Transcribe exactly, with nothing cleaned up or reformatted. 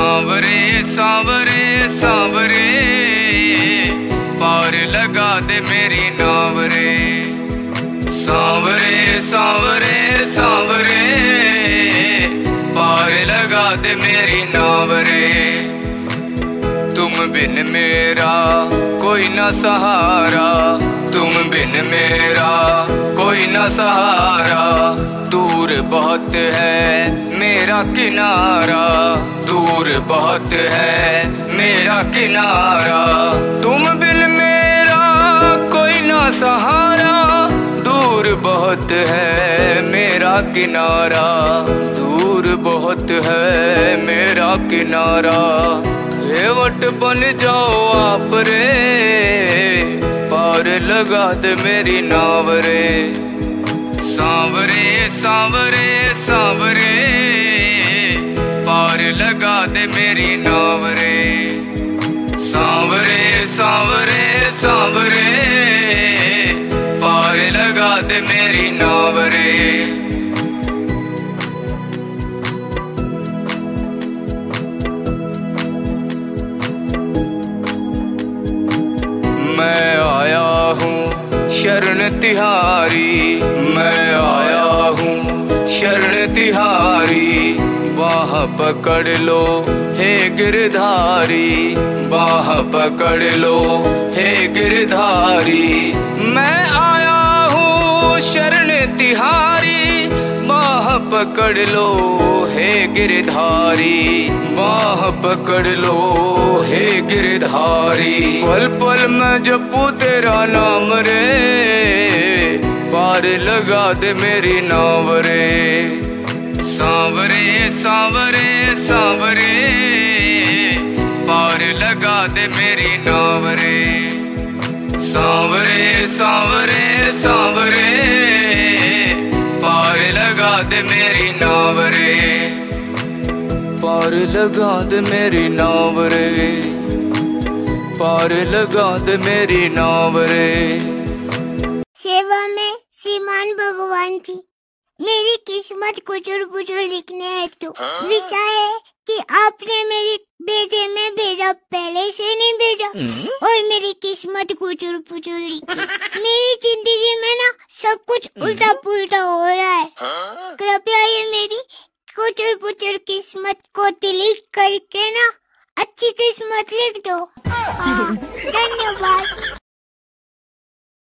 सांवरे सांवरे सांवरे पार लगा दे मेरी नाव रे। सांवरे सांवरे सांवरे पार लगा दे मेरी नाव रे। तुम बिन मेरा कोई ना सहारा, तुम बिन मेरा कोई ना सहारा। दूर बहुत है मेरा किनारा, दूर बहुत है मेरा किनारा। तुम बिन मेरा कोई ना सहारा, दूर बहुत है मेरा किनारा, दूर बहुत है मेरा किनारा। घेवट बन जाओ आप रे, पार लगा दे मेरी नाव रे। सांवरे सांवरे सांवरे पार लगा दे मेरी नाव रे। सांवरे सांवरे सांवरे पार लगा दे मेरी नाव रे। मैं आया हूँ शरण तिहारी, मैं आया हूँ शरण तिहारी। बाह पकड़ लो हे गिरधारी, बाह पकड़ लो हे गिरधारी। मैं आया हूँ शरण तिहारी, बाह पकड़ लो हे गिरधारी, बाह पकड़ लो हे गिरधारी। पल पल मैं जपू तेरा नाम रे, पार लगा दे मेरी नाव रे। सांवरे सांवरे सांवरे पार लगा दे मेरी नाव रे। सांवरे सांवरे सांवरे पार लगा दे मेरी नाव रे। पार लगा दे मेरी नाव रे, पार लगा दे मेरी नाव रे। सेवा में श्रीमान भगवान जी, मेरी किस्मत कुचुर पुचुर लिखने है तो विषय है कि आपने मेरी भेजे में भेजा, पहले से नहीं भेजा और मेरी किस्मत कुचुर पुचुर लिखी। मेरी जिंदगी में ना सब कुछ उल्टा पुल्टा हो रहा है। कृपया ये मेरी कुचुर पुचुर किस्मत को डिलीट करके ना अच्छी किस्मत लिख दो। हाँ, धन्यवाद।